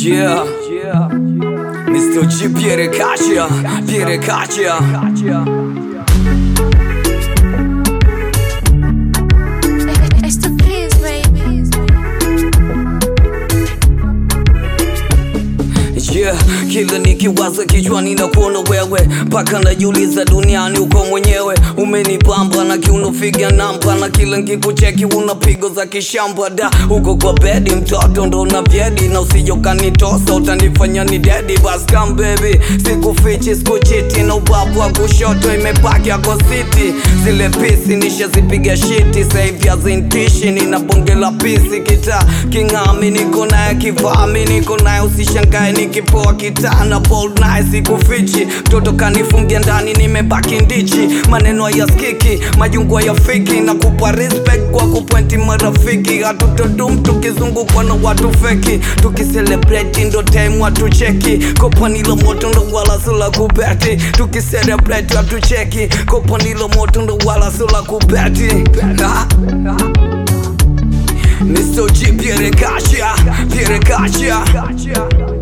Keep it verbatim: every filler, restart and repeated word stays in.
Yeah, yeah. mister G Pierre Caccia, Pierre Caccia. It's the kids, baby. Yeah, kila nikiwaza kichwani na kuona wewe, paka najiuliza duniani uko mwenyewe. Umenipamba na kiuno figa namba, na kila nikikucheki unapigo za kishamba. Da, uko kwa bedi mtoto ndo na vyedi, na usije ukanitosa utanifanya ni daddy. Bas come baby, sikufichi sikuchiti, na ubavu wa kushoto imepaki yako city. Zile pisi nishazipiga shiti, save as intuition ina bonge la pisi. Kita kingami niko naye, kivami niko naye, usishangae nikipoa kitana bold nice. Sikufichi mtoto kanifungia ndani, nimebaki ndichi. Maneno hayasikiki, majungu hayafiki, na kupa respect kwa kupointi marafiki. Hatutodum tukizungukwa na watu feki, tukicelebrate ndo time watu cheki. Kopanilo moto ndo wala sula kubeti, tukicelebrate watu cheki. Kopanilo moto ndo wala sula kubeti. mister G Pierre Caccia, Pierre Caccia.